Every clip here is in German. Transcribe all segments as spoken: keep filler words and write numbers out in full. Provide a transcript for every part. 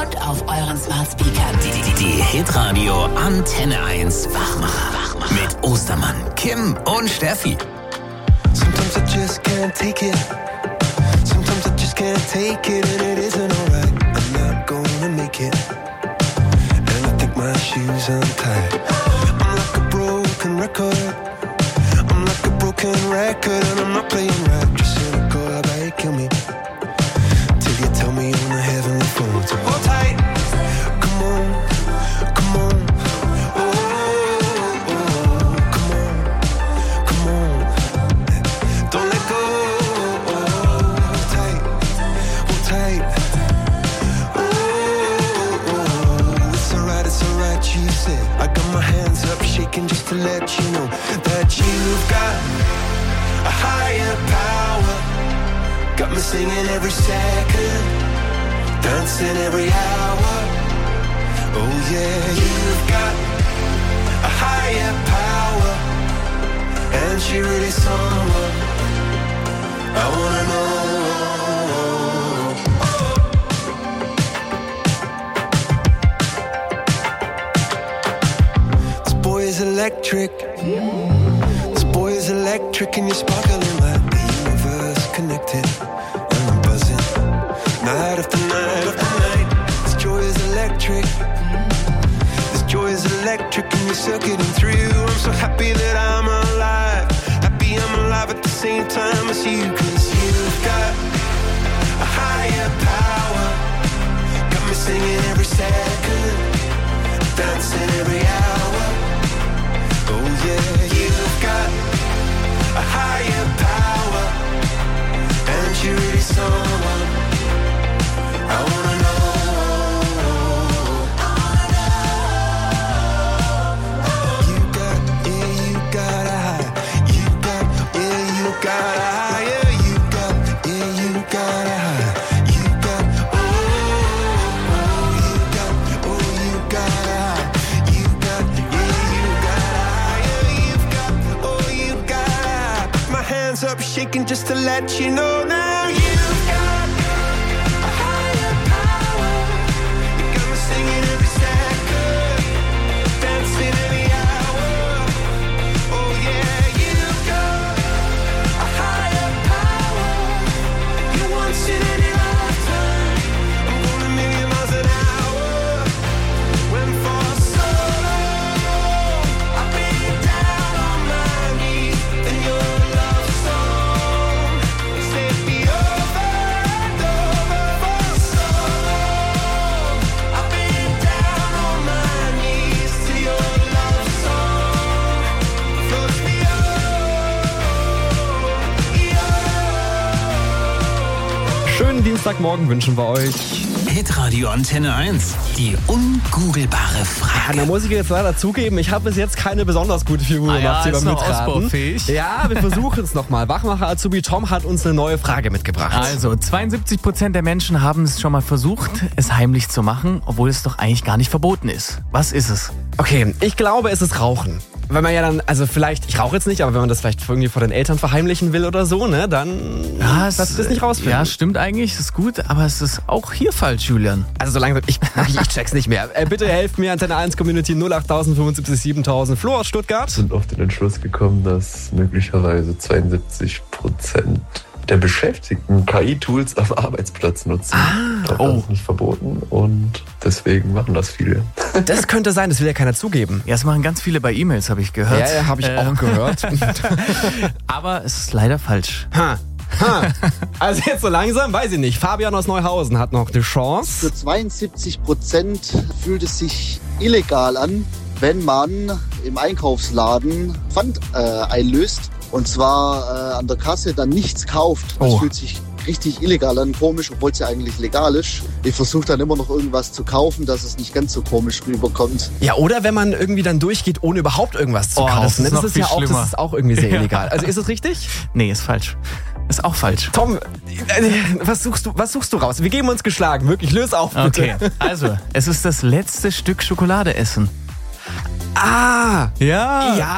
und auf euren Smart Speakern. Die, die, die Hitradio Antenne eins Wachmacher. Wachmacher. Mit Ostermann, Kim und Steffi. Sometimes I just can't take it. Sometimes I just can't take it, and it isn't alright. I'm not gonna make it, and I think my shoes untied. I'm like a broken record. I'm like a broken record, and I'm not playing right. Just cynical, I bet you kill me till you tell me on the heavenly phone to hold tight. Come on, come on. I got my hands up shaking just to let you know that you've got a higher power. Got me singing every second, dancing every hour. Oh yeah, you've got a higher power, and she really someone I wanna know. Electric. This boy is electric, and you're sparkling like the universe connected. And I'm buzzing night after night after night. This joy is electric. This joy is electric, and you're circuiting through. I'm so happy that I'm alive. Happy I'm alive at the same time as you. Cause you've got a higher power. Got me singing every second, dancing every hour. Oh yeah, you've got a higher power, and you're really someone I wanna know. You got, yeah, you got a high. You got, yeah, you got a higher. You got, yeah, you got a high. You got, oh, oh, you got, oh, you got a high. You got, yeah, you got a hands up shaking just to let you know now you've got a higher power. You got me singing every second, dancing every hour. Oh yeah, you've got a higher power. You once in any lifetime. I'm going a million miles an hour. When for so long I've been down on my knees in your Schönen Dienstagmorgen wünschen wir euch. Hitradio Antenne eins. Die ungoogelbare Frage. Ja, da muss ich jetzt leider zugeben, ich habe bis jetzt keine besonders gute Figur ah, gemacht ja, hier beim ist noch Mitraten. ausbaufähig. Ja, wir versuchen es nochmal. Wachmacher Azubi Tom hat uns eine neue Frage mitgebracht. Also, zweiundsiebzig Prozent der Menschen haben es schon mal versucht, es heimlich zu machen, obwohl es doch eigentlich gar nicht verboten ist. Was ist es? Okay, ich glaube, es ist Rauchen. Wenn man ja dann, also vielleicht, ich rauche jetzt nicht, aber wenn man das vielleicht irgendwie vor den Eltern verheimlichen will oder so, ne, dann ja, lass ich das nicht rausfinden. Ja, stimmt eigentlich, ist gut, aber es ist auch hier falsch, Julian. Also so langsam, ich, ich check's nicht mehr. Äh, bitte helft mir, Antenne eins Community null acht null null fünf sieben siebentausend. Flo aus Stuttgart. Wir sind auf den Entschluss gekommen, dass möglicherweise zweiundsiebzig Prozent der Beschäftigten K I-Tools am Arbeitsplatz nutzen. Ah, das oh. ist nicht verboten und deswegen machen das viele. Das könnte sein, das will ja keiner zugeben. Ja, das machen ganz viele bei E-Mails, habe ich gehört. Ja, ja, habe ich ähm. auch gehört. Aber es ist leider falsch. Ha. Ha. Also jetzt so langsam, weiß ich nicht. Fabian aus Neuhausen hat noch eine Chance. Für zweiundsiebzig Prozent fühlt es sich illegal an, wenn man im Einkaufsladen Pfand äh, einlöst. Und zwar äh, an der Kasse dann nichts kauft. Das oh. fühlt sich richtig illegal an, komisch, obwohl es ja eigentlich legal ist. Ich versuche dann immer noch irgendwas zu kaufen, dass es nicht ganz so komisch rüberkommt. Ja, oder wenn man irgendwie dann durchgeht, ohne überhaupt irgendwas zu oh, kaufen. Das ist, das noch ist viel ja auch, das ist auch irgendwie sehr illegal. Also ist es richtig? Nee, ist falsch. Ist auch falsch. Tom, was suchst du, was suchst du raus? Wir geben uns geschlagen, wirklich. Löse auf, bitte. Okay, also, es ist das letzte Stück Schokolade essen. Ah! Ja! Ja!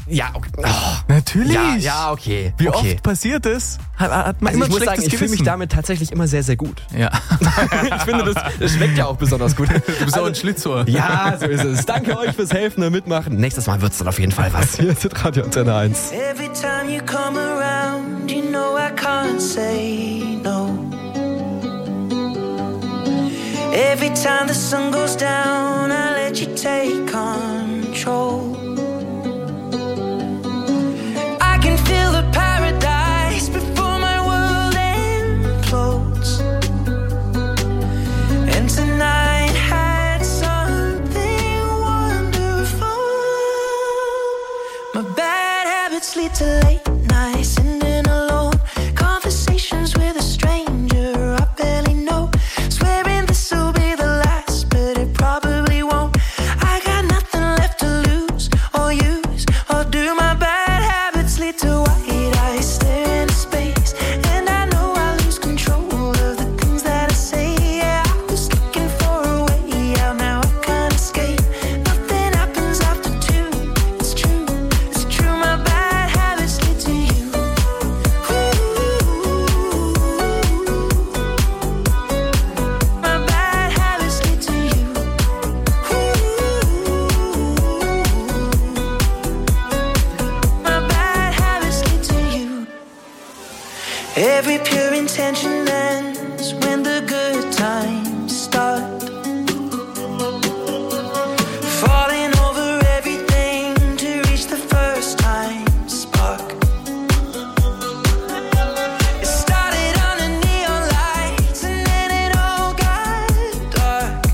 Ja, okay. Oh. Natürlich. Ja, ja, okay. Wie okay. oft passiert es? Hat, hat man Also immer ich muss ein sagen, schlechtes ich fühle mich Gewissen. damit tatsächlich immer sehr, sehr gut. Ja. Ich finde, das, das schmeckt ja auch besonders gut. Du bist auch ein Schlitzohr. Ja, so ist es. Danke euch fürs Helfen und Mitmachen. Nächstes Mal wird's dann auf jeden Fall was. Hier ist Radio Antenne eins. Every time you come around, you know I can't say no. Every time the sun goes down, I let you take control. I can feel the paradise before my world implodes. And tonight had something wonderful. My bad habits lead to late nights, sitting alone. Conversations with a stranger I barely know. Swearing this will be the last, but it probably won't. I got nothing left to lose or use, or do my bad habits lead to white eyes stare into space? And I know I lose control of the things that I say. Yeah, I was looking for a way out, now I can't escape. Nothing happens after two. It's true, it's true. My bad habits lead to you. My bad habits lead to you. My bad habits lead to you. Every pure intention ends when the good times start. Falling over everything to reach the first time spark. It started under neon lights and then it all got dark.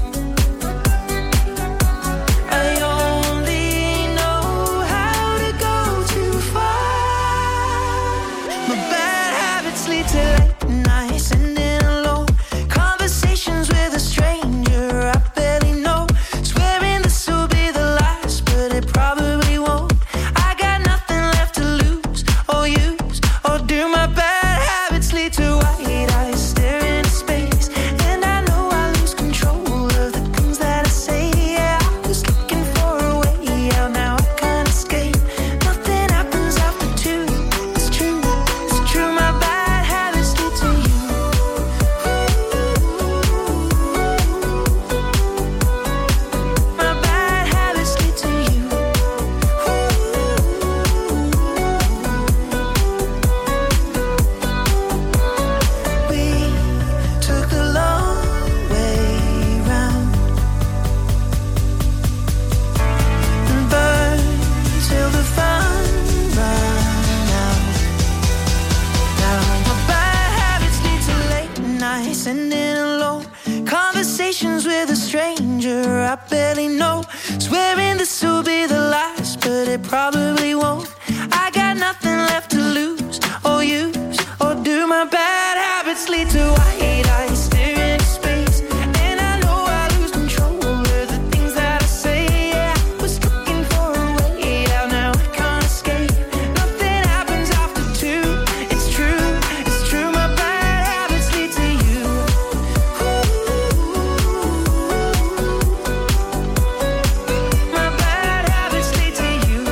I only know how to go too far. My bad habits lead to late nights, sitting alone. Conversations with a stranger I barely know. Swearing this will be the last, but it probably won't. I got nothing left to lose or use, or do. My bad habits lead to white eyes stare into space. And I know I lose control of the things that I say. Yeah, I was looking for a way out, now I can't escape. Nothing happens after two. It's true, it's true. My bad habits lead to you. My bad habits lead to you. We took the long way round and burned till the fun ran out. Now my bad habits lead to late nights, sitting alone. Conversations with a stranger I barely know. Swearing this will be the last, but it probably won't. I got nothing left to lose or use, or do. My bad habits lead to white eyes stare into space. And I know I lose control of the things that I say. Yeah, I was looking for a way out, now I can't escape. Nothing happens after two. It's true, it's true. My bad habits lead to you. My bad habits lead to you.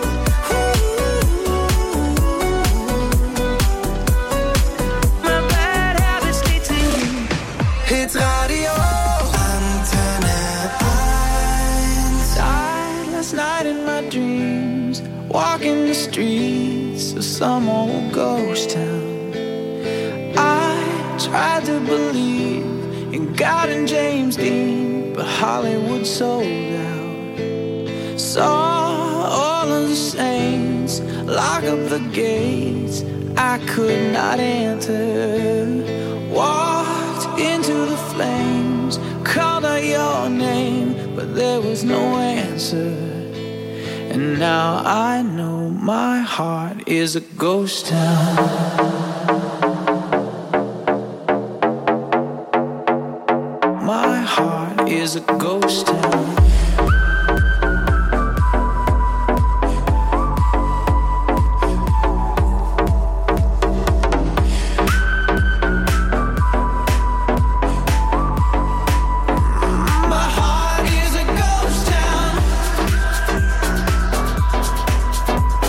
My bad habits lead to you. It's Radio Antenne eins. Died last night in my dreams, walking the streets of some old ghost town. I tried to believe in God and James Dean, but Hollywood sold out. Saw all of the saints lock up the gates I could not enter. Walked into the flames, called out your name, but there was no answer. And now I know my heart is a ghost town. My heart is a ghost town. My heart is a ghost town.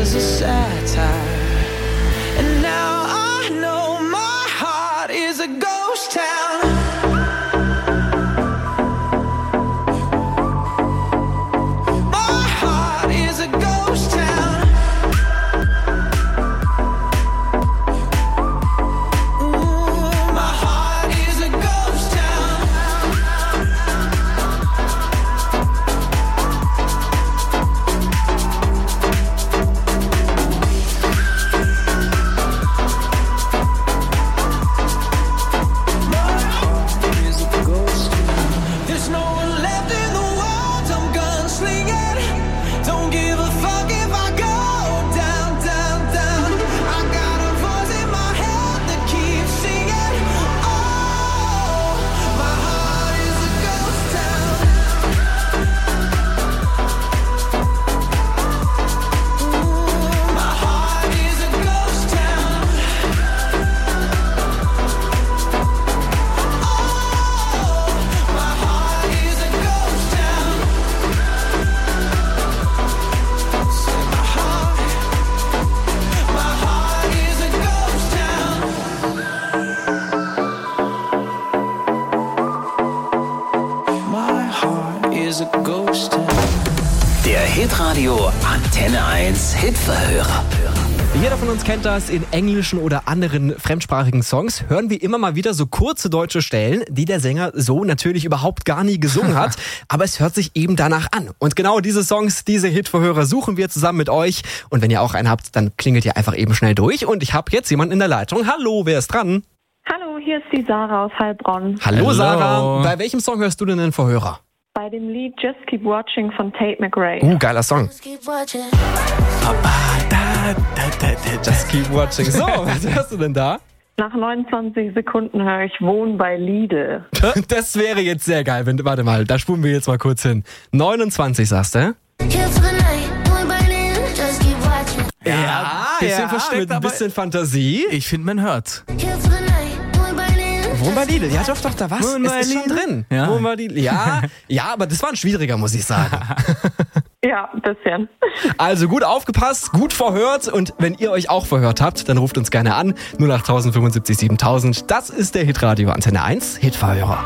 was a satire. And now I know my heart is a ghost town. Der Hitradio Antenne eins Hitverhörer. Jeder von uns kennt das. In englischen oder anderen fremdsprachigen Songs hören wir immer mal wieder so kurze deutsche Stellen, die der Sänger so natürlich überhaupt gar nie gesungen hat. Aber es hört sich eben danach an. Und genau diese Songs, diese Hitverhörer suchen wir zusammen mit euch. Und wenn ihr auch einen habt, dann klingelt ihr einfach eben schnell durch. Und ich habe jetzt jemanden in der Leitung. Hallo, wer ist dran? Hallo, hier ist die Sarah aus Heilbronn. Hallo, Hallo. Sarah. Bei welchem Song hörst du denn den Verhörer? Bei dem Lied Just Keep Watching von Tate McRae. Uh, geiler Song. Just keep watching. So, was hörst du denn da? Nach neunundzwanzig Sekunden höre ich Wohn bei Lidl. Das wäre jetzt sehr geil. Wenn, warte mal, da spulen wir jetzt mal kurz hin. neunundzwanzig sagst du? Ja, bisschen ja, versteckt, mit ein aber bisschen Fantasie. ich finde, man hört. Wohn bei Lidl. Ja, doch, doch, da was. Wohn Es bei ist schon Lidl? drin. Ja. Wohn bei Lidl. Ja, ja, aber das war ein schwieriger, muss ich sagen. Ja, ein bisschen. Also gut aufgepasst, gut verhört. Und wenn ihr euch auch verhört habt, dann ruft uns gerne an. null acht fünfundsiebzig siebentausend. Das ist der Hitradio Antenne eins Hitverhörer.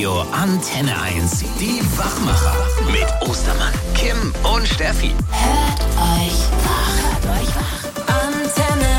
Radio Antenne eins. Die Wachmacher. Mit Ostermann, Kim und Steffi. Hört euch wach. Hört euch wach. Antenne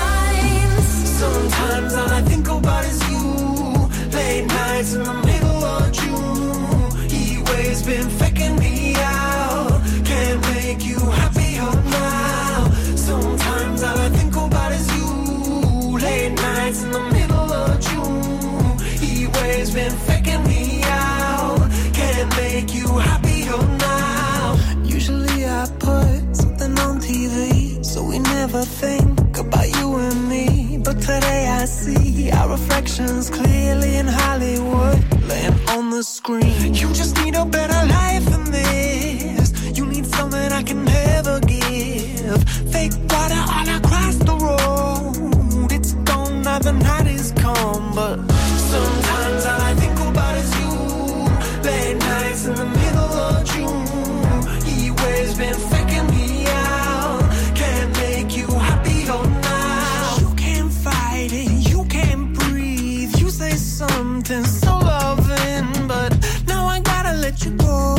eins. Sometimes all I think about is you. Late nights in the middle of June. He always been faking me out. Can't make you happier now. Sometimes all I think about is you. Late nights in the middle of June. He always been faking me out. Can't make you happier now. Usually I put something on T V, so we never think about you and me. But today I see our reflections clearly in Hollywood, laying on the screen. You just need a better life than this. You need something I can never give. Fake water all across the road. It's gone now, the night is come. But sometimes all I think about is you. Late nights in the middle of June. He always been faking me out. Can't make you happier now. You can't fight it, you can't breathe. You say something so loving, but now I gotta let you go.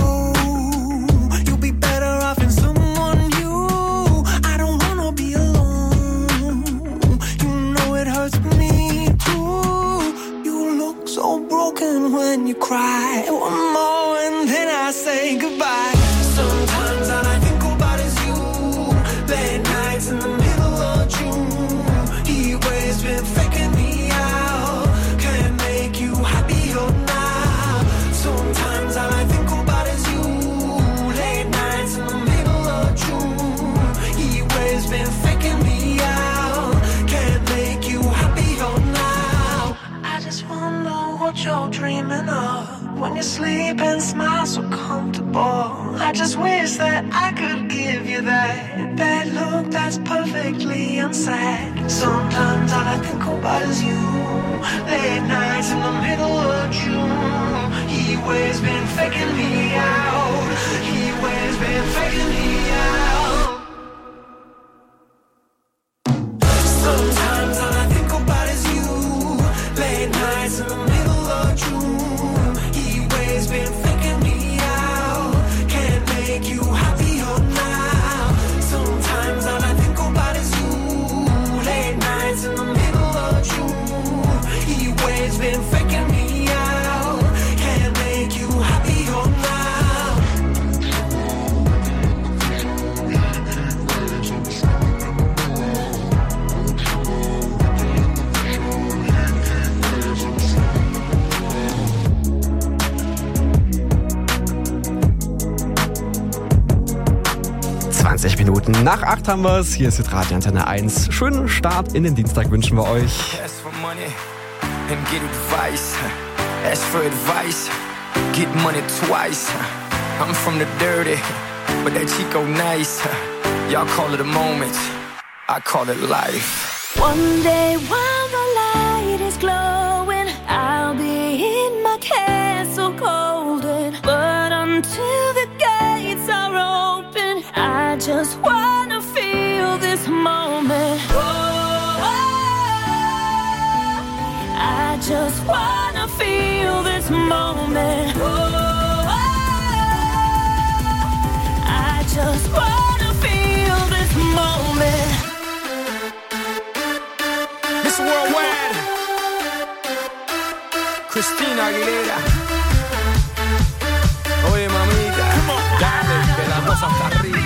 You'll be better off in someone new. I don't wanna be alone. You know it hurts me too. You look so broken when you cry. One more and then I say goodbye. Sometimes all I think about is you. Late nights in the middle of June. He always been faking me out. Can't make you happier now. Sometimes all I think about is you. Late nights in the middle of June. He always been faking me out. Can't make you happier now. I just wonder what you're dreaming of when you sleep and smile so comfortable. I just wish that I could give you that bad look that's perfectly unsaid. Sometimes all I think about is you. Late nights in the middle of June. He always been faking me out. He always been faking me out. Sometimes all I think about is you. Late nights in the middle of June. He always been faking me out. Can't make you happier now. Sometimes all I think about is you. Late nights in the middle of June. He always been faking me out. Can't make you happier now. zwanzig Minuten nach acht haben wir es. Hier ist jetzt Radio Antenne eins. Schönen Start in den Dienstag wünschen wir euch. Ask for money and get advice. Ask for advice, get money twice. I'm from the dirty, but that Chico nice. Y'all call it a moment, I call it life. One day while the light is glowing, I'll be in my castle golden. But until the gates are open, I just wanna feel this moment. Oh, oh, I just wanna feel this moment. Oh, oh, I just wanna feel this moment. Miss Worldwide, Christina Aguilera. Oye, mamita, dale, que la cosa está rica.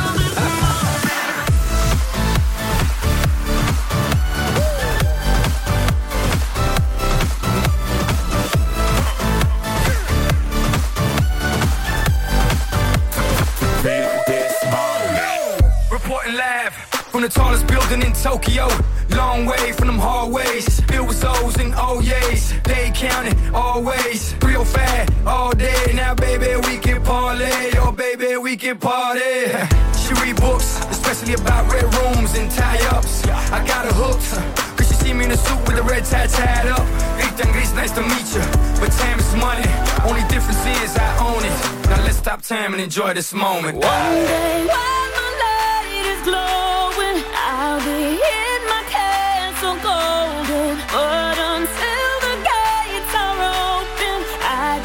Reporting live from the tallest building in Tokyo. Long way from them hallways, filled with O's and O's. They counting always, real fat all day. Now baby we can parlay, oh baby we can party. She read books, especially about red rooms and tie-ups. I got her hooked, cause she see me in a suit with the red tie tied up. Ethan Gris, nice to meet you, but time is money. Only difference is I own it. Now let's stop time and enjoy this moment. One day while the light is glowing, I'll be in my castle golden. But until the gates are open, I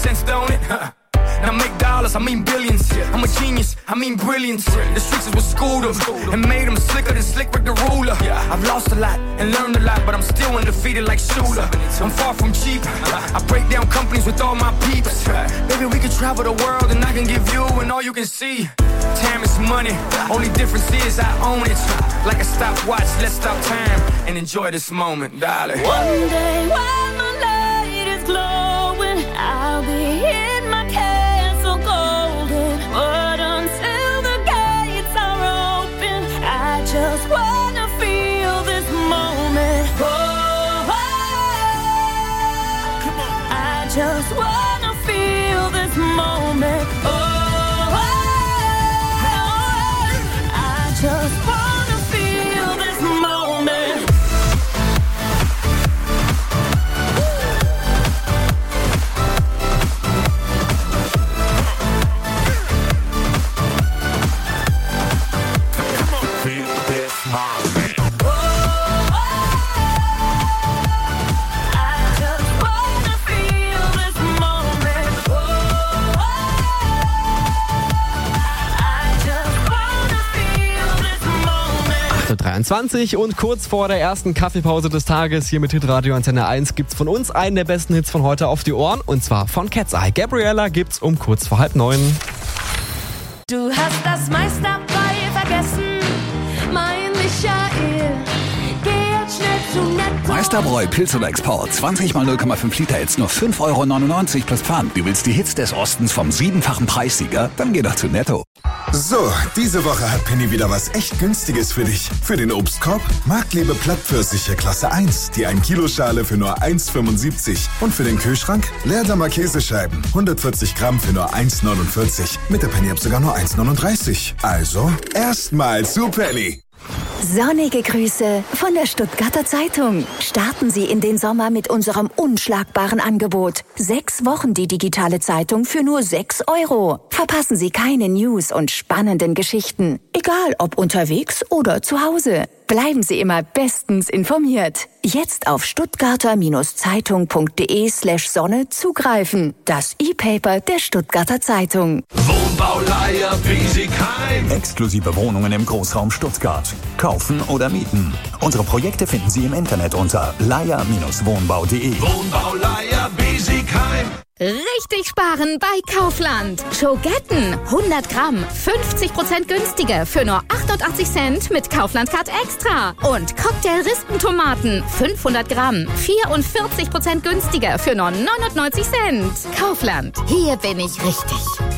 sense, don't it? Now make dollars, I mean billions. I'm a genius, I mean brilliance. The streets is what schooled them and made them slicker than Slick Rick the ruler. I've lost a lot and learned a lot, but I'm still undefeated like Shula. I'm far from cheap. I break down companies with all my peeps. Baby, we can travel the world and I can give you and all you can see. Time is money, only difference is I own it. Like a stopwatch, let's stop time and enjoy this moment, darling. One day while my light is glowing, I'll be in my castle golden. But until the gates are open, I just wanna feel this moment. Oh, I just wanna feel this moment. Oh, I just wanna feel this moment. dreiundzwanzig und kurz vor der ersten Kaffeepause des Tages hier mit Hitradio Antenne eins gibt's von uns einen der besten Hits von heute auf die Ohren und zwar von Cat's Eye. Gabriella gibt's um kurz vor halb neun. Du hast das meiste dabei vergessen, mein Michael. Geh jetzt schnell zu Netto. Meisterbräu Pilz oder Export. zwanzig mal null Komma fünf Liter, jetzt nur fünf Euro neunundneunzig plus Pfand. Du willst die Hits des Ostens vom siebenfachen Preissieger? Dann geh doch zu Netto. So, diese Woche hat Penny wieder was echt Günstiges für dich. Für den Obstkorb Marktlebe Plattpfirsiche Klasse eins, die ein Kilo Schale für nur eins Fünfundsiebzig. Und für den Kühlschrank Leerdammer Käsescheiben, hundertvierzig Gramm für nur eins neunundvierzig. Mit der Penny-App sogar nur eins neununddreißig. Also, erstmal zu Penny. Sonnige Grüße von der Stuttgarter Zeitung. Starten Sie in den Sommer mit unserem unschlagbaren Angebot. Sechs Wochen die digitale Zeitung für nur sechs Euro. Verpassen Sie keine News und spannenden Geschichten. Egal ob unterwegs oder zu Hause. Bleiben Sie immer bestens informiert. Jetzt auf stuttgarter-zeitung.de slash Sonne zugreifen. Das E-Paper der Stuttgarter Zeitung. Wohnbauleiher Biesigheim. Exklusive Wohnungen im Großraum Stuttgart. Kaufen oder mieten. Unsere Projekte finden Sie im Internet unter leier Bindestrich wohnbau punkt de. Wohnbauleiher Biesigheim. Richtig sparen bei Kaufland. Schogetten hundert Gramm, fünfzig Prozent günstiger für nur achtundachtzig Cent mit Kaufland Card Extra. Und Cocktail-Rispentomaten fünfhundert Gramm, vierundvierzig Prozent günstiger für nur neunundneunzig Cent. Kaufland, hier bin ich richtig.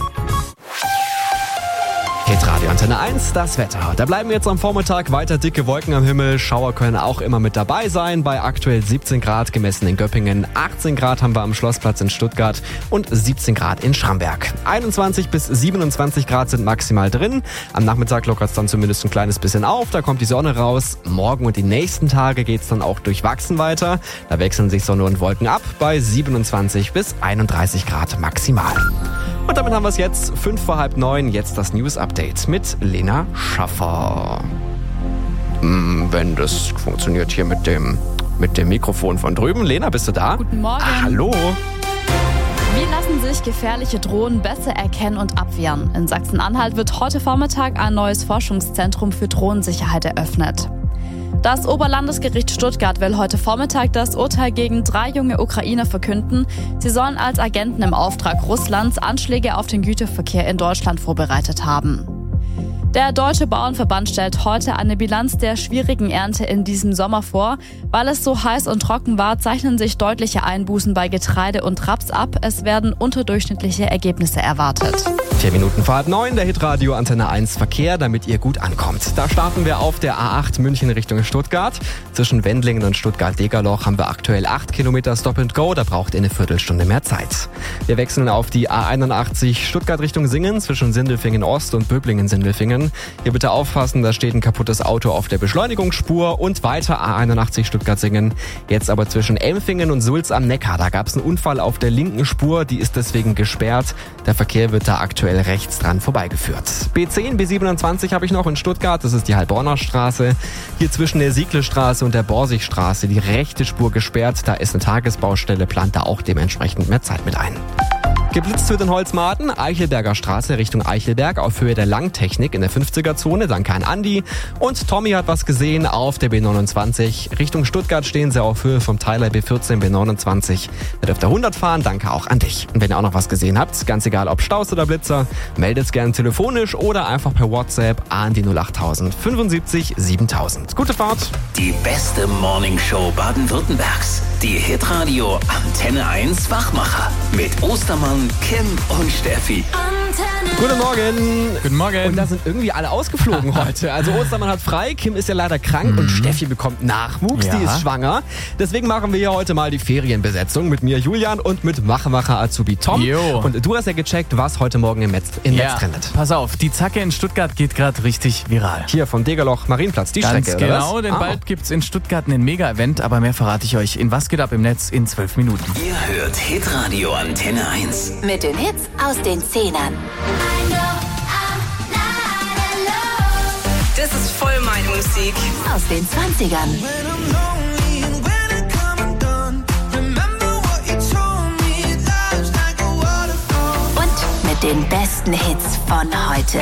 Hitradio Antenne eins, das Wetter. Da bleiben wir jetzt am Vormittag weiter dicke Wolken am Himmel. Schauer können auch immer mit dabei sein. Bei aktuell siebzehn Grad gemessen in Göppingen. achtzehn Grad haben wir am Schlossplatz in Stuttgart und siebzehn Grad in Schramberg. einundzwanzig bis siebenundzwanzig Grad sind maximal drin. Am Nachmittag lockert es dann zumindest ein kleines bisschen auf. Da kommt die Sonne raus. Morgen und die nächsten Tage geht es dann auch durchwachsen weiter. Da wechseln sich Sonne und Wolken ab bei siebenundzwanzig bis einunddreißig Grad maximal. Und damit haben wir es jetzt, fünf vor halb neun, jetzt das News-Update mit Lena Schaffer. Hm, wenn das funktioniert hier mit dem, mit dem Mikrofon von drüben. Lena, bist du da? Guten Morgen. Ah, hallo. Wie lassen sich gefährliche Drohnen besser erkennen und abwehren? In Sachsen-Anhalt wird heute Vormittag ein neues Forschungszentrum für Drohnensicherheit eröffnet. Das Oberlandesgericht Stuttgart will heute Vormittag das Urteil gegen drei junge Ukrainer verkünden. Sie sollen als Agenten im Auftrag Russlands Anschläge auf den Güterverkehr in Deutschland vorbereitet haben. Der Deutsche Bauernverband stellt heute eine Bilanz der schwierigen Ernte in diesem Sommer vor. Weil es so heiß und trocken war, zeichnen sich deutliche Einbußen bei Getreide und Raps ab. Es werden unterdurchschnittliche Ergebnisse erwartet. Vier Minuten vor halb neun, der Hitradio Antenne eins Verkehr, damit ihr gut ankommt. Da starten wir auf der A acht München Richtung Stuttgart. Zwischen Wendlingen und Stuttgart-Degerloch haben wir aktuell acht Kilometer Stop and Go. Da braucht ihr eine Viertelstunde mehr Zeit. Wir wechseln auf die A einundachtzig Stuttgart Richtung Singen zwischen Sindelfingen Ost und Böblingen-Sindelfingen. Hier bitte aufpassen, da steht ein kaputtes Auto auf der Beschleunigungsspur und weiter A einundachtzig Stuttgart-Singen. Jetzt aber zwischen Elmfingen und Sulz am Neckar. Da gab es einen Unfall auf der linken Spur, die ist deswegen gesperrt. Der Verkehr wird da aktuell rechts dran vorbeigeführt. B zehn, B siebenundzwanzig habe ich noch in Stuttgart, das ist die Heilbronner Straße. Hier zwischen der Siegle-Straße und der Borsigstraße die rechte Spur gesperrt. Da ist eine Tagesbaustelle, plant da auch dementsprechend mehr Zeit mit ein. Geblitzt wird in Holzmarten, Eichelberger Straße Richtung Eichelberg auf Höhe der Langtechnik in der fünfziger-Zone. Danke an Andi. Und Tommy hat was gesehen auf der B neunundzwanzig. Richtung Stuttgart stehen sie auf Höhe vom Teiler B vierzehn, B neunundzwanzig. Da dürft ihr hundert fahren. Danke auch an dich. Und wenn ihr auch noch was gesehen habt, ganz egal ob Staus oder Blitzer, meldet es gerne telefonisch oder einfach per WhatsApp an die null acht tausend fünfundsiebzig siebentausend. Gute Fahrt. Die beste Morningshow Baden-Württembergs. Die Hitradio Antenne eins Wachmacher. Mit Ostermann, Kim und Steffi. Guten Morgen. Guten Morgen. Und da sind irgendwie alle ausgeflogen heute. Also Ostermann hat frei, Kim ist ja leider krank mhm. und Steffi bekommt Nachwuchs, ja. die ist schwanger. Deswegen machen wir hier heute mal die Ferienbesetzung mit mir Julian und mit Wachmacher Azubi Tom. Jo. Und du hast ja gecheckt, was heute Morgen im Netz, im ja. Netz trendet. Pass auf, die Zacke in Stuttgart geht gerade richtig viral. Hier von Degerloch Marienplatz, die Ganz Strecke, genau, oder was? denn ah. bald gibt's in Stuttgart einen Mega-Event, aber mehr verrate ich euch in Was geht ab im Netz in zwölf Minuten. Ihr hört Hitradio Antenne eins. Mit den Hits aus den Zehnern. Das ist voll meine Musik. Aus den zwanzigern. Und mit den besten Hits von heute.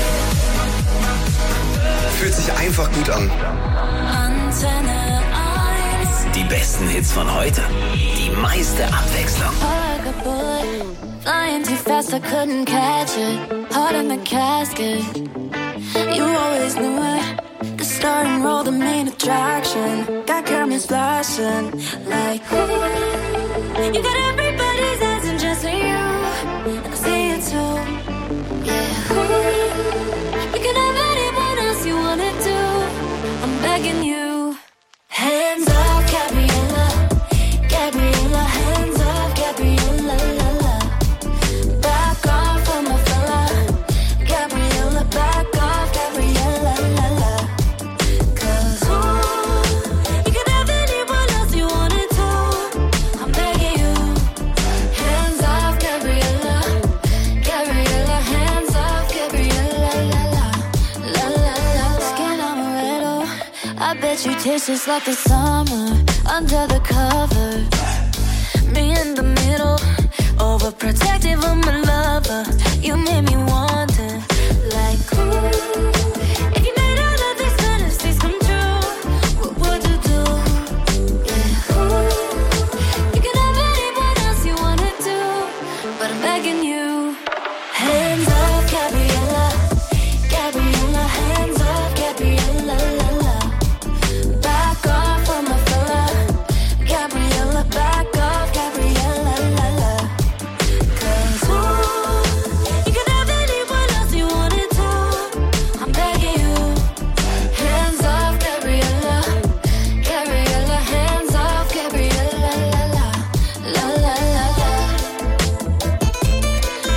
Fühlt sich einfach gut an. Antenne eins. Die besten Hits von heute. Die meiste Abwechslung. Flying too fast, I couldn't catch it. Heart in the casket. You always knew it. The starting role, the main attraction. Got cameras flashing like ooh. You got everybody's eyes and just for you. And I see it too. Yeah. Ooh. You can have anyone else you wanna do. I'm begging you. Hands off, Gabriella. Gabriella, hands off, Gabriella. La, la. Back off from my fella. Gabriella, back off, Gabriella. La, la. Cause ooh, you can have anyone else you wanted to. I'm begging you. Hands off, Gabriella. Gabriella, hands off, Gabriella. La, la. La, la, la. Skin amaretto. I bet you taste just like the summer under the cover. Me in the middle, overprotective of my lover. You made me wonder, like ooh, if you made all of these fantasies come true, what would you do? Yeah, ooh, you can have anyone else you wanna do, but I'm begging you. Hands off, Gabriella, Gabriella, hands off, Gabriella, la la. Back off from my fella, Gabriella, back off, Gabriella, la la. Cause ooh, you can have anyone else you wanted to. I'm begging you. Hands off, Gabriella, Gabriella, hands off, Gabriella, la la, la la la la.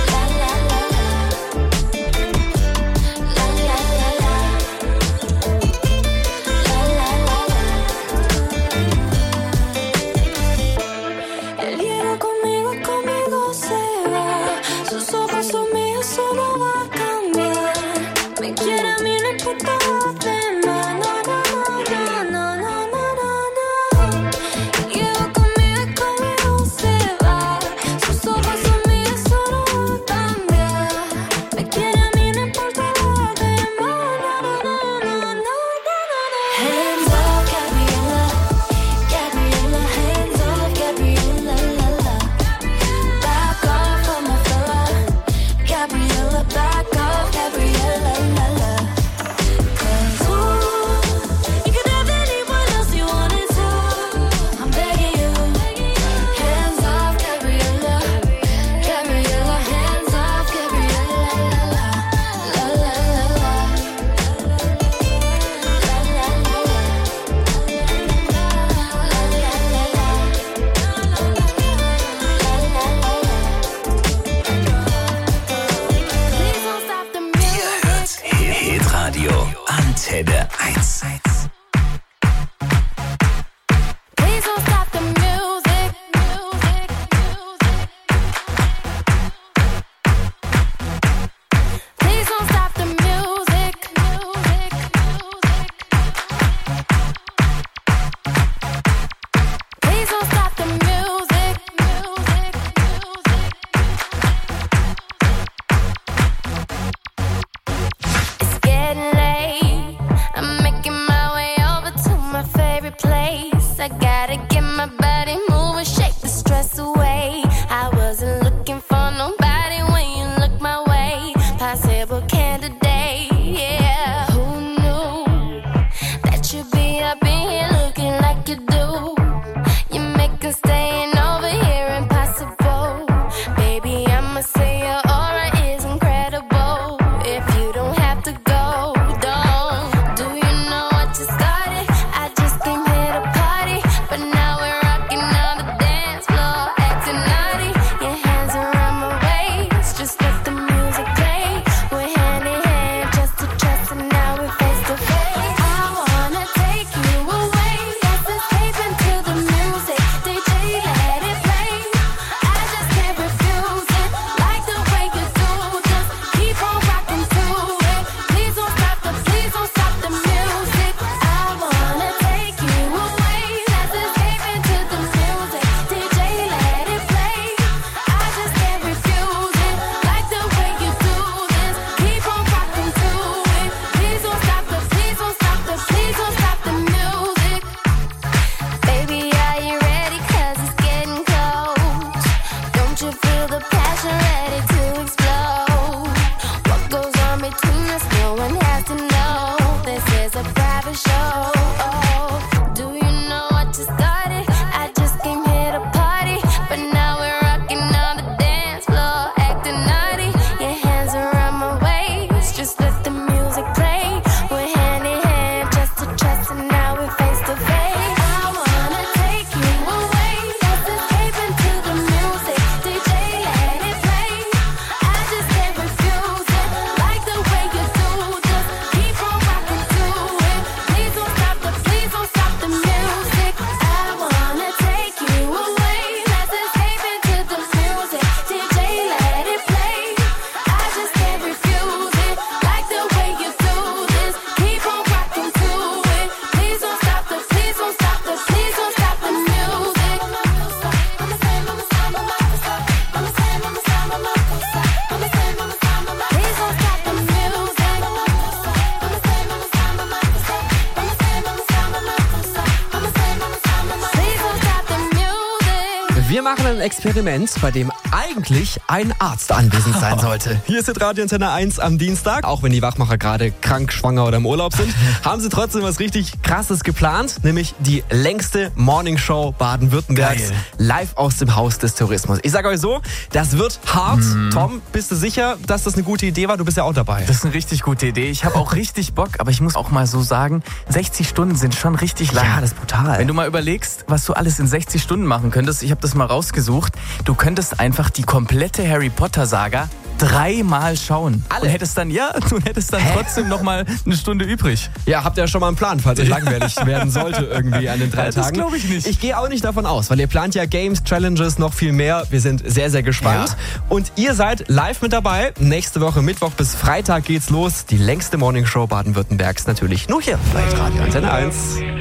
Wir machen ein Experiment, bei dem eigentlich ein Arzt anwesend sein sollte. Hier ist jetzt Radio Antenne eins am Dienstag. Auch wenn die Wachmacher gerade krank, schwanger oder im Urlaub sind, haben sie trotzdem was richtig Krasses geplant. Nämlich die längste Morningshow Baden-Württembergs. Geil. Live aus dem Haus des Tourismus. Ich sage euch so, das wird hart. Mhm. Tom, bist du sicher, dass das eine gute Idee war? Du bist ja auch dabei. Das ist eine richtig gute Idee. Ich habe auch richtig Bock, aber ich muss auch mal so sagen, sechzig Stunden sind schon richtig lang. Ja, das ist brutal. Wenn du mal überlegst, was du alles in sechzig Stunden machen könntest, ich habe das mal rausgesucht, du könntest einfach die komplette Harry Potter Saga dreimal schauen. Alle? Und hättest dann, ja, du hättest dann Hä? trotzdem noch mal eine Stunde übrig. Ja, habt ihr ja schon mal einen Plan, falls euch langweilig werden sollte irgendwie an den drei Das Tagen. glaube ich nicht. Ich gehe auch nicht davon aus, weil ihr plant ja Games, Challenges, noch viel mehr. Wir sind sehr, sehr gespannt. Ja. Und ihr seid live mit dabei. Nächste Woche Mittwoch bis Freitag geht's los. Die längste Morningshow Baden-Württembergs natürlich nur hier bei Radio Antenne eins.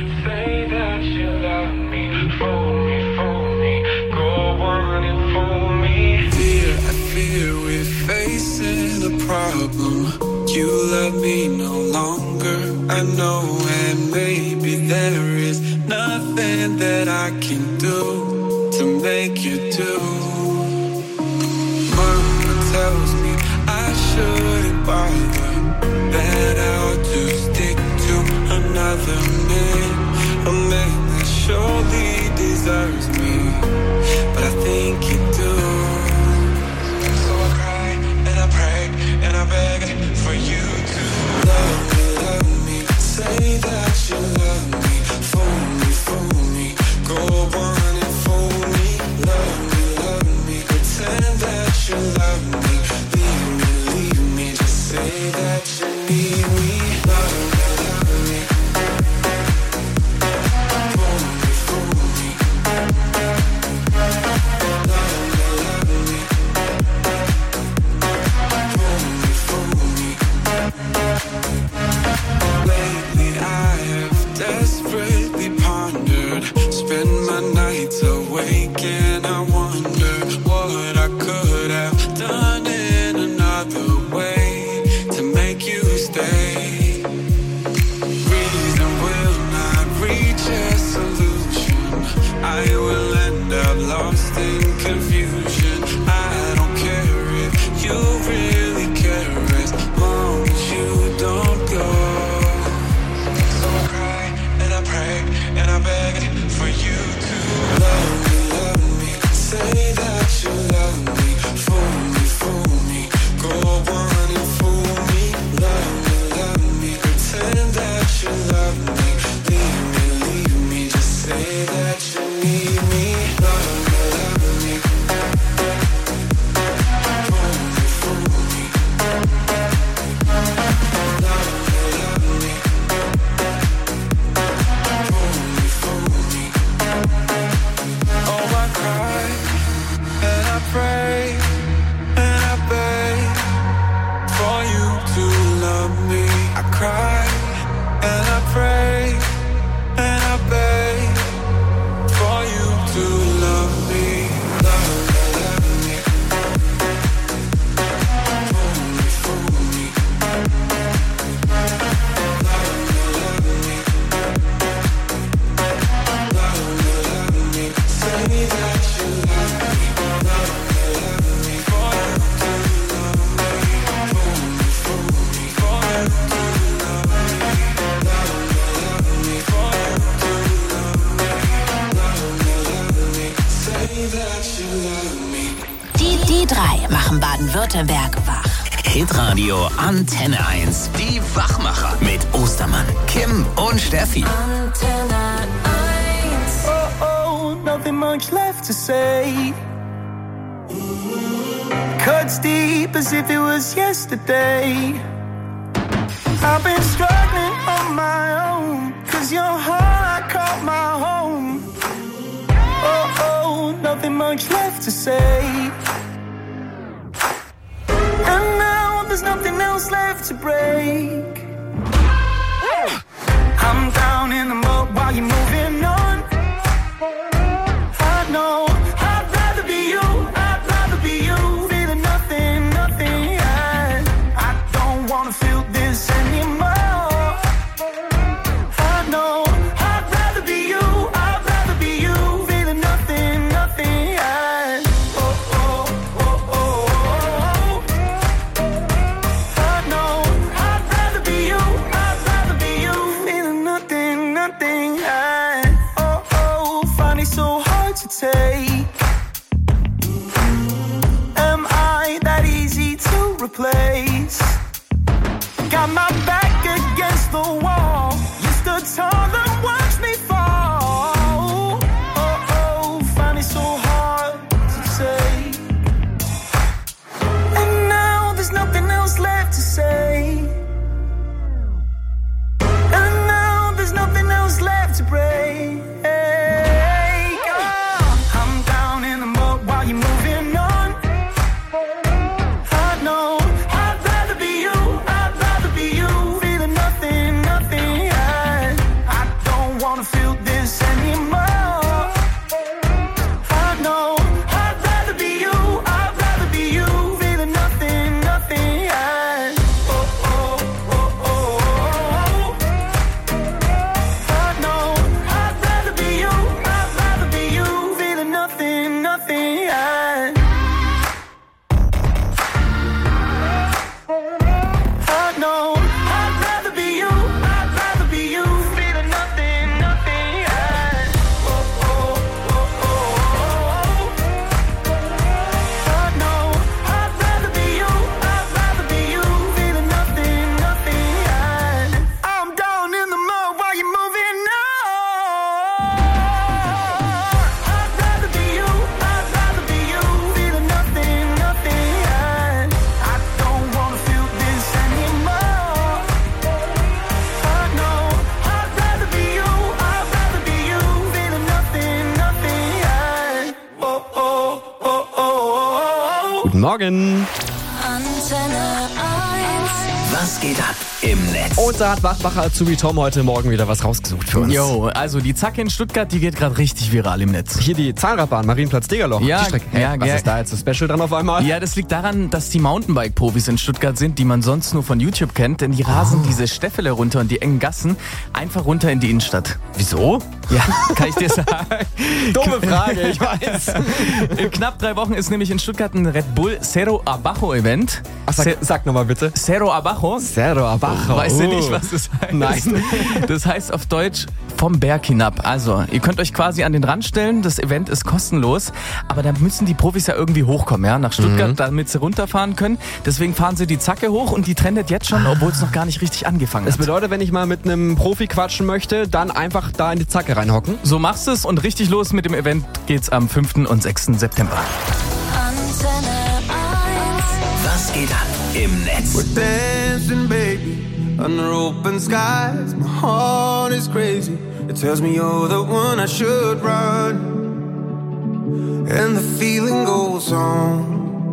Problem. You love me no longer, I know, and maybe there is nothing that I can do to make you do. Mama tells me I shouldn't bother, that I'll just stick to another man, a man that surely deserves me, but I think you do. And I beg for you to love me, love me. Say that you love me. Fool me, fool me. Go on and fool me. Love me, love me. Pretend that you love me. Leave me, leave me. Just say that you need me. Love me, love me. Fool me, fool me. Love me, love me. Lately I have desperately pondered, spend my nights awake and I wonder what I could have done in another way to make you stay. Reason will not reach a solution, I will end up lost in confusion. I don't care if you really care as long as you don't go. And I beg for you to love me, love me. Say that you love me. Fool me, fool me. Go on and fool me. Love me, love me. Pretend that you love me. Leave me, leave me. Just say that you need me. Love me, love me. Fool me, fool me. Love me, love me. Pray and I beg for you to love me. I cry and I pray and I beg for you to love me. Love me, love me. Fool me, fool me. Love me, love me. Love me, love me. Say that you love me. Die, die drei machen Baden-Württemberg wach. Hitradio Antenne eins. Die Wachmacher mit Ostermann, Kim und Steffi. Antenne eins. Oh, oh, nothing much left to say. Cuts deep as if it was yesterday. I've been struggling on my own, cause your heart caught my home. Oh, oh, nothing much left to say. And now there's nothing else left to break. I'm down in the mud while you're moving on. I know I'd rather be you, I'd rather be you. Feeling nothing, nothing, yeah. I don't wanna feel this anymore. I know I'd rather be you, I'd rather be you. Feeling nothing, nothing, yeah. take? Am I that easy to replace? Got my back against the wall. You stood tall and watched me fall. Oh, oh, find it so hard to take. And now there's nothing else left to say. And now there's nothing else left to break. I'm down in the mud while you're moving on. I know I'd rather be you, I'd rather be you. Feeling nothing, nothing. I, I don't wanna feel this anymore. I know I'd rather be you, I'd rather be you. Feeling nothing, nothing. I, oh, oh, oh, oh, oh. I know I'd rather be you, I'd rather be you. Feeling nothing, nothing. I, I know I'd rather be you, I'd rather be you. Feeling nothing, nothing. I, oh, oh, oh, oh, oh. I know I'd rather be you, I'd rather be you. Feeling nothing, nothing. I, I'm down in the mud while you're moving on. I'd rather be you, I'd rather be you. Feeling nothing, nothing. I, I don't wanna feel this anymore. I know I'd rather be you, I'd rather be you. Feeling nothing, nothing. I, oh, oh, oh, oh, oh. Guten Morgen. Antenne eins. Was geht ab im Netz? Und da hat Wachmacher Azubi Tom heute Morgen wieder was rausgesucht für uns. Jo, also die Zacke in Stuttgart, die geht gerade richtig viral im Netz. Hier die Zahnradbahn, Marienplatz-Degerloch. Ja, die Strecke. Hey, ja, was ja. ist da jetzt so special dran auf einmal? Ja, das liegt daran, dass die Mountainbike-Profis in Stuttgart sind, die man sonst nur von YouTube kennt, denn die rasen diese Stäffele runter und die engen Gassen einfach runter in die Innenstadt. Wieso? Ja, kann ich dir sagen. Dumme Frage, ich weiß. In knapp drei Wochen ist nämlich in Stuttgart ein Red Bull Cerro Abajo Event. Ach, sag, sag nochmal bitte. Cerro Abajo. Cerro Abajo. Weißt du nicht, Oh. was das heißt? Nein. Das heißt auf Deutsch vom Berg hinab. Also, ihr könnt euch quasi an den Rand stellen. Das Event ist kostenlos. Aber da müssen die Profis ja irgendwie hochkommen, ja, nach Stuttgart, Mhm. damit sie runterfahren können. Deswegen fahren sie die Zacke hoch und die trendet jetzt schon, obwohl es noch gar nicht richtig angefangen Das hat. bedeutet, wenn ich mal mit einem Profi quatschen möchte, dann einfach da in die Zacke reinhocken. So machst du es und richtig los mit dem Event geht's am fünften und sechsten September. Antenne eins. Was geht ab im Netz? We're dancing, baby, under open skies. My heart is crazy. It tells me you're the one I should run. And the feeling goes on.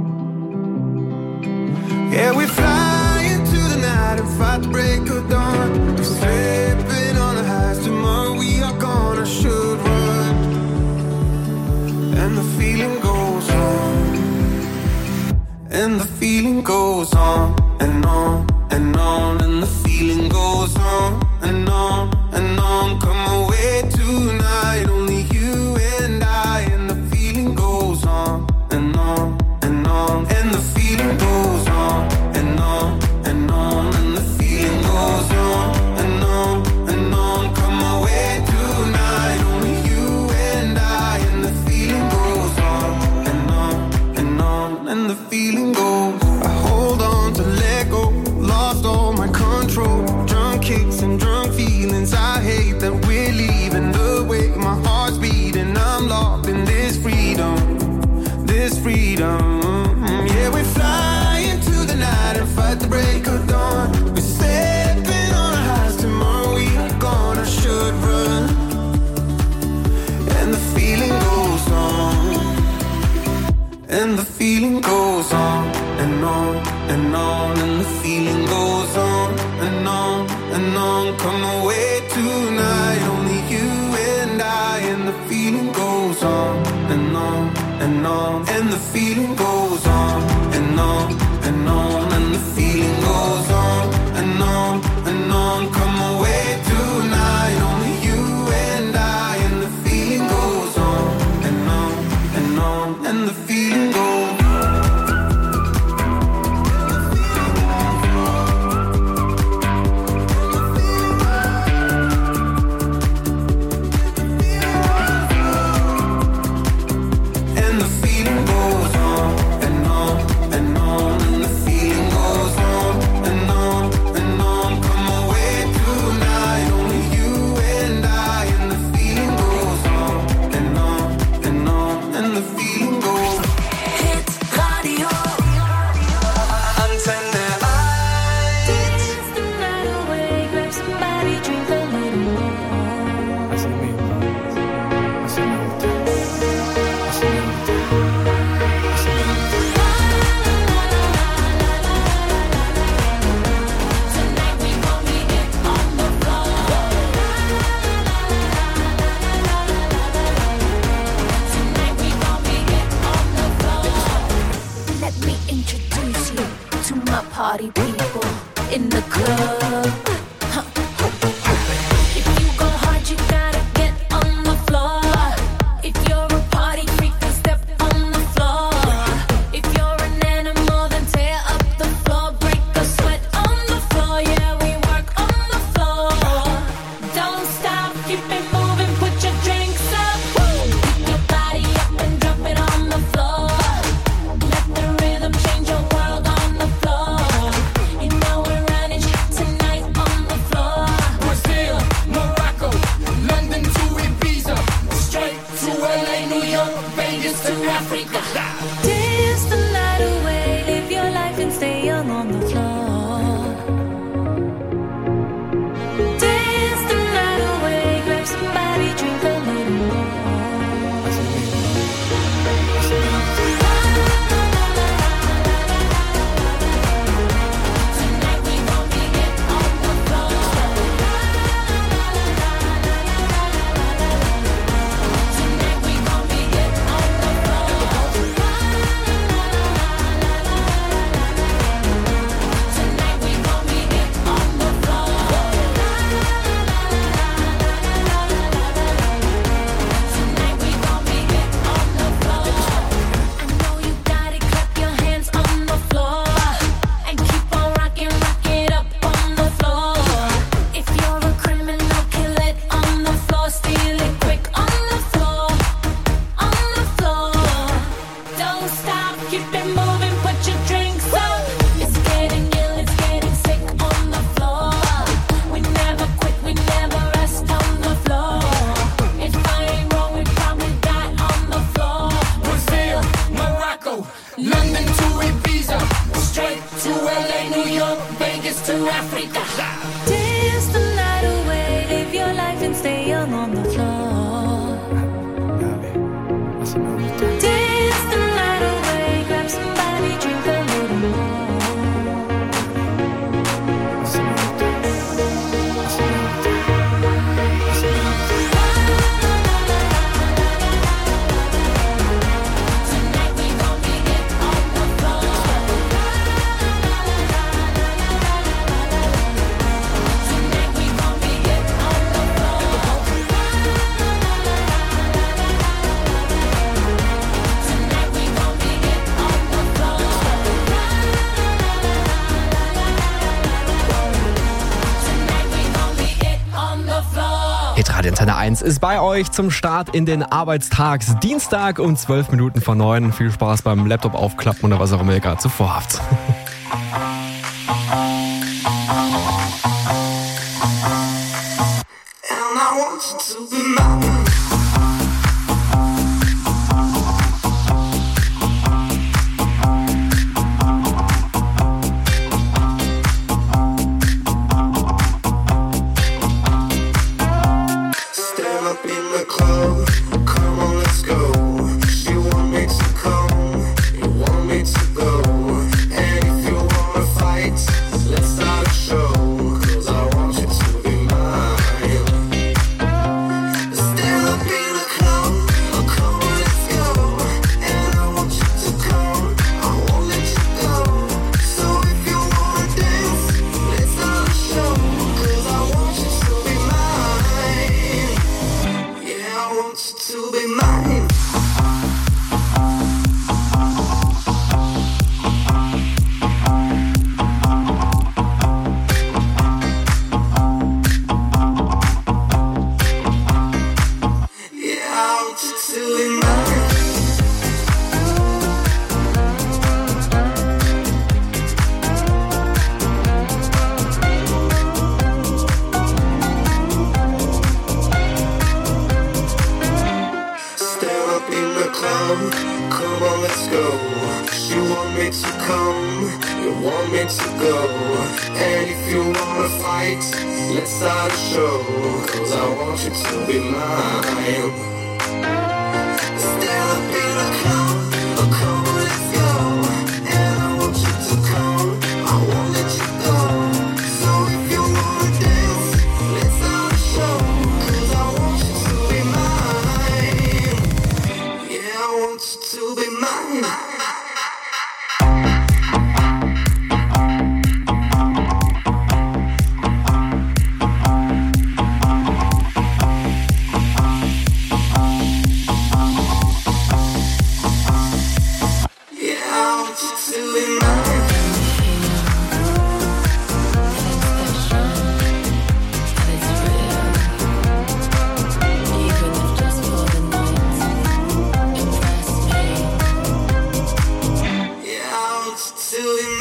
Yeah, we fly into the night and fight the break of dawn. We're slipping on the highs. Tomorrow we are gone. I should run. And the feeling goes on. And the feeling goes on and on and on. And the feeling goes on and on and on. Come away tonight, only you and I. And the feeling goes on and on and on. And the feeling goes on and on and on. And the feeling goes on and on and on. Come away tonight, only you and I. And the feeling goes on and on and on. And the feeling goes. I hold on to let go. Lost all my control. Drunk kicks and drunk feelings. I hate that we're leaving the way my heart's beating. I'm locked in this freedom, this freedom. Yeah, we fly into the night and fight the break of dawn. We're stepping on our highs. Tomorrow we are gone. I should run. And the feeling goes on. And the feeling goes on and on and on. And the feeling goes on and on and on. Come away tonight, only you and I. And the feeling goes on and on and on. And the feeling goes on and on and on. And the feeling goes on and on and on. Come away tonight, only you and I. And the feeling goes on and on and on. And the feeling goes. introduce you to my party people in the club. Huh. If you go hard, you gotta get on the floor. If you're a party freak, then step on the floor. If you're an animal, then tear up the floor. Break a sweat on the floor. Yeah, we work on the floor. Don't stop, keep it moving, put your drinks up. Pick your body up and drop it on the floor. Let the rhythm change your world on the floor. You know we're running tonight on the floor. Brazil, Morocco, London to Ibiza, straight to L A, New York, Vegas to Africa. Dance the night away, live your life and stay young on the floor. Dance the night away, grab somebody, drink a little more. Tonight we gon' be it on the floor. Tonight we gon' be it on the floor. Tonight we gon' be it on the floor. Tonight we gon' be it on the floor. I know you got it, clap your hands on the floor. And keep on rocking, rock it up on the floor. If you're a criminal, kill it on the floor. Steal it quick on the floor. On the floor. Don't stop, keep it moving, put your drinks up. It's getting ill, it's getting sick on the floor. We never quit, we never rest on the floor. If I ain't wrong, we probably die on the floor. Brazil, Morocco, London to Ibiza, straight to L A, New York, Vegas to Africa. Dance the night away, live your life and stay young on the floor. Dance the night away, grab somebody, drink a little more. Tonight we gon' be it on the floor. Tonight we gon' be it on the floor. Tonight we gon' be it on the floor. Tonight we gon' be it on the floor. Hitradio Antenne eins ist bei euch zum Start in den Arbeitstags. Dienstag um zwölf Minuten vor neun. Viel Spaß beim Laptop aufklappen oder was auch immer ihr gerade zuvor habt. And I want you to be mine. Stand up in the club, come on, let's go. She want me to come, you want me to go. And if you wanna fight, let's start a show. 'Cause I want you to be mine. Stand up in the club, come on, let's go. And I want you to come, I won't let you go. So if you wanna dance, let's start a show. 'Cause I want you to be mine. Yeah, I want you to be mine. Yeah, I want you to be mine. Stand up in the club, come on, let's go. You want me to come, you want me to go. And if you wanna fight, let's start a show. 'Cause I want you to be mine. Stand up in the club, come on, let's go. And I want you to come, I won't let you go. So if you wanna dance, let's start a show. 'Cause I want you to be mine. Yeah, I want you to be mine.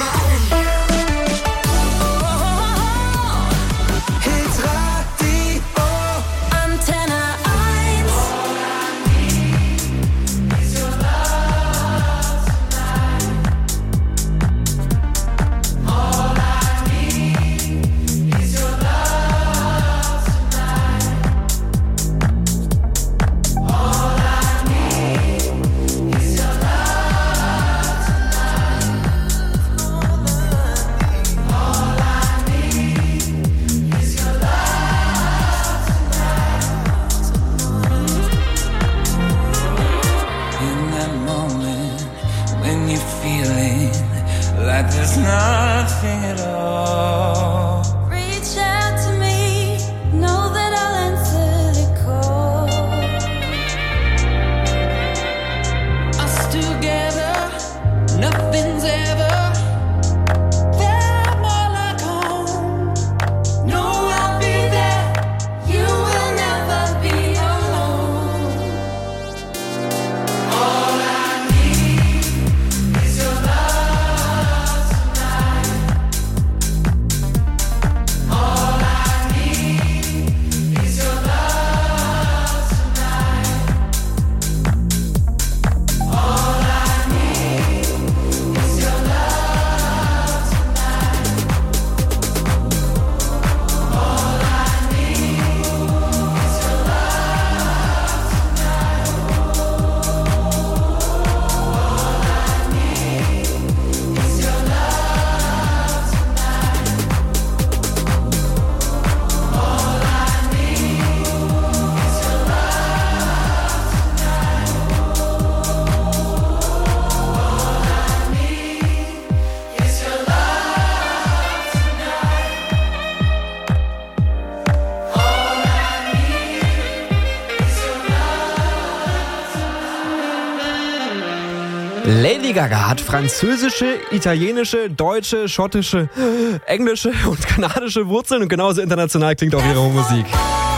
Lady Gaga hat französische, italienische, deutsche, schottische, englische und kanadische Wurzeln und genauso international klingt auch ihre Musik.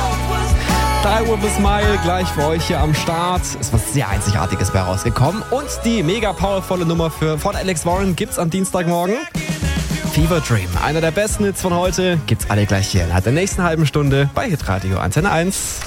Die with a Smile gleich für euch hier am Start. Ist was sehr Einzigartiges bei rausgekommen. Und die mega powervolle Nummer für, von Alex Warren gibt's am Dienstagmorgen. Fever Dream, einer der besten Hits von heute, gibt's alle gleich hier in der nächsten halben Stunde bei Hitradio Antenne eins.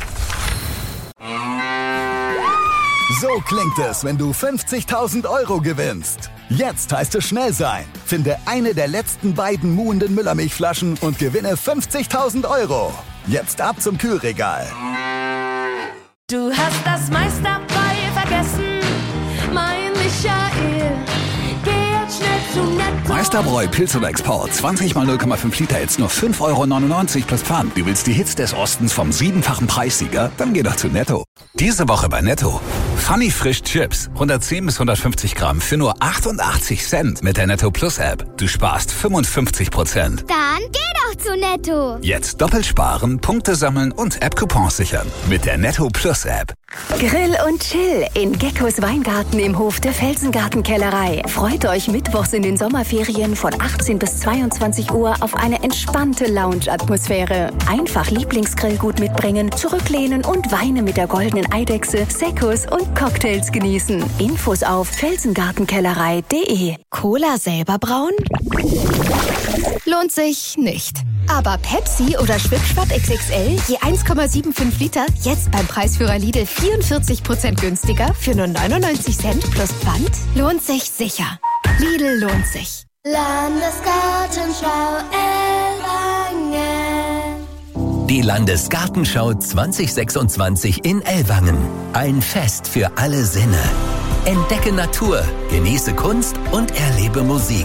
So klingt es, wenn du fünfzigtausend Euro gewinnst. Jetzt heißt es schnell sein. Finde eine der letzten beiden muhenden Müllermilchflaschen und gewinne fünfzigtausend Euro. Jetzt ab zum Kühlregal. Du hast das meiste dabei vergessen, mein Michael. Geh jetzt schnell zu Netto. Meisterbräu Pilz oder Export. zwanzig mal null Komma fünf Liter jetzt nur fünf Euro neunundneunzig plus Pfand. Du willst die Hits des Ostens vom siebenfachen Preissieger? Dann geh doch zu Netto. Diese Woche bei Netto. Funny Frisch Chips. hundertzehn bis hundertfünfzig Gramm für nur achtundachtzig Cent mit der Netto Plus App. Du sparst fünfundfünfzig Prozent. Dann geh doch zu Netto. Jetzt doppelt sparen, Punkte sammeln und App-Coupons sichern. Mit der Netto Plus App. Grill und Chill in Geckos Weingarten im Hof der Felsengartenkellerei. Freut euch mittwochs in den Sommerferien von achtzehn bis zweiundzwanzig Uhr auf eine entspannte Lounge-Atmosphäre. Einfach Lieblingsgrillgut mitbringen, zurücklehnen und Weine mit der goldenen Eidechse, Seccos und Cocktails genießen. Infos auf felsengartenkellerei punkt de. Cola selber brauen? Lohnt sich nicht. Aber Pepsi oder Schwipschwapp X X L je eins Komma fünfundsiebzig Liter jetzt beim Preisführer Lidl vierundvierzig Prozent günstiger für nur neunundneunzig Cent plus Pfand? Lohnt sich sicher. Lidl lohnt sich. Landesgartenschau Ellwangen. Die Landesgartenschau zwanzig sechsundzwanzig in Ellwangen. Ein Fest für alle Sinne. Entdecke Natur, genieße Kunst und erlebe Musik.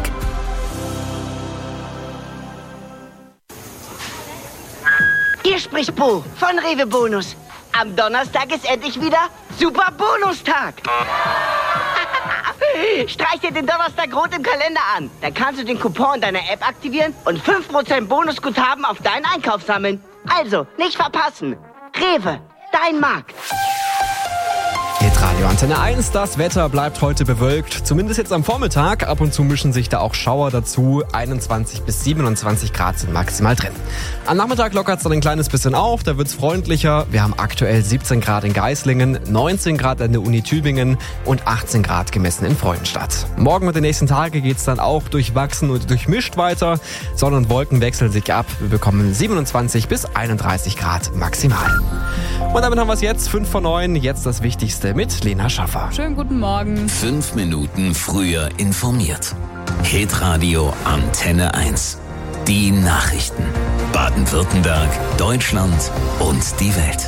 Hier spricht Bo von Rewe Bonus. Am Donnerstag ist endlich wieder Super Bonustag. Streich dir den Donnerstag rot im Kalender an. Dann kannst du den Coupon in deiner App aktivieren und fünf Prozent Bonusguthaben auf deinen Einkauf sammeln. Also, nicht verpassen. Rewe, dein Markt. Radio Antenne eins, das Wetter bleibt heute bewölkt, zumindest jetzt am Vormittag. Ab und zu mischen sich da auch Schauer dazu. einundzwanzig bis siebenundzwanzig Grad sind maximal drin. Am Nachmittag lockert es dann ein kleines bisschen auf, da wird es freundlicher. Wir haben aktuell siebzehn Grad in Geislingen, neunzehn Grad an der Uni Tübingen und achtzehn Grad gemessen in Freudenstadt. Morgen und die nächsten Tage geht es dann auch durchwachsen und durchmischt weiter. Sonne und Wolken wechseln sich ab. Wir bekommen siebenundzwanzig bis einunddreißig Grad maximal. Und damit haben wir es jetzt, fünf vor neun, jetzt das Wichtigste mit Lena Schaffer. Schönen guten Morgen. Fünf Minuten früher informiert. Hitradio Antenne eins. Die Nachrichten. Baden-Württemberg, Deutschland und die Welt.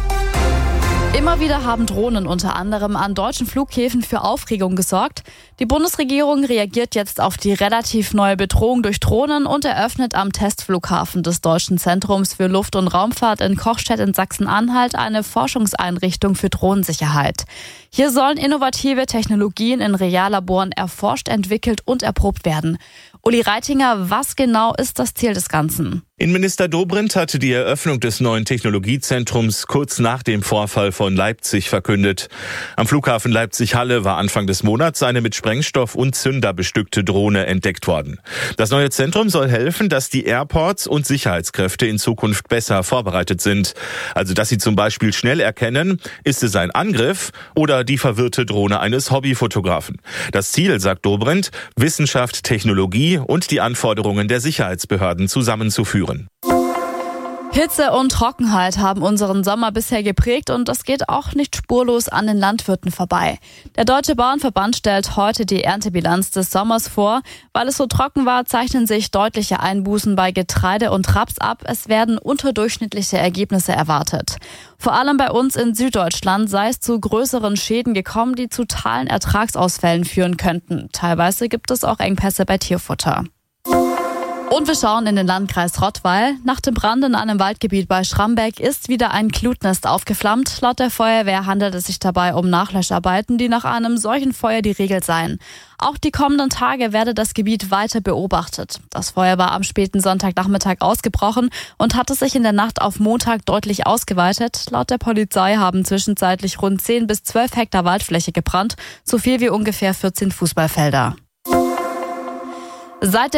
Immer wieder haben Drohnen unter anderem an deutschen Flughäfen für Aufregung gesorgt. Die Bundesregierung reagiert jetzt auf die relativ neue Bedrohung durch Drohnen und eröffnet am Testflughafen des Deutschen Zentrums für Luft- und Raumfahrt in Kochstedt in Sachsen-Anhalt eine Forschungseinrichtung für Drohnensicherheit. Hier sollen innovative Technologien in Reallaboren erforscht, entwickelt und erprobt werden. Uli Reitinger, was genau ist das Ziel des Ganzen? Innenminister Dobrindt hatte die Eröffnung des neuen Technologiezentrums kurz nach dem Vorfall von Leipzig verkündet. Am Flughafen Leipzig-Halle war Anfang des Monats eine mit Sprengstoff und Zünder bestückte Drohne entdeckt worden. Das neue Zentrum soll helfen, dass die Airports und Sicherheitskräfte in Zukunft besser vorbereitet sind. Also dass sie zum Beispiel schnell erkennen, ist es ein Angriff oder die verwirrte Drohne eines Hobbyfotografen. Das Ziel, sagt Dobrindt, Wissenschaft, Technologie und die Anforderungen der Sicherheitsbehörden zusammenzuführen. Hitze und Trockenheit haben unseren Sommer bisher geprägt und das geht auch nicht spurlos an den Landwirten vorbei. Der Deutsche Bauernverband stellt heute die Erntebilanz des Sommers vor. Weil es so trocken war, zeichnen sich deutliche Einbußen bei Getreide und Raps ab. Es werden unterdurchschnittliche Ergebnisse erwartet. Vor allem bei uns in Süddeutschland sei es zu größeren Schäden gekommen, die zu totalen Ertragsausfällen führen könnten. Teilweise gibt es auch Engpässe bei Tierfutter. Und wir schauen in den Landkreis Rottweil. Nach dem Brand in einem Waldgebiet bei Schrambeck ist wieder ein Glutnest aufgeflammt. Laut der Feuerwehr handelt es sich dabei um Nachlöscharbeiten, die nach einem solchen Feuer die Regel seien. Auch die kommenden Tage werde das Gebiet weiter beobachtet. Das Feuer war am späten Sonntagnachmittag ausgebrochen und hatte sich in der Nacht auf Montag deutlich ausgeweitet. Laut der Polizei haben zwischenzeitlich rund zehn bis zwölf Hektar Waldfläche gebrannt, so viel wie ungefähr vierzehn Fußballfelder. Seit